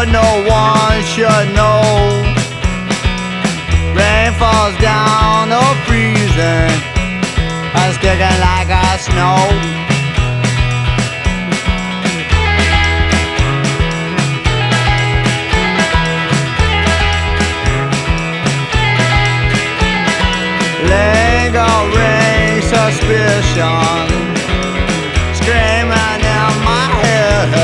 but no one should know. Rain falls down, no freezing, it's kicking like a snow. Lingering suspicion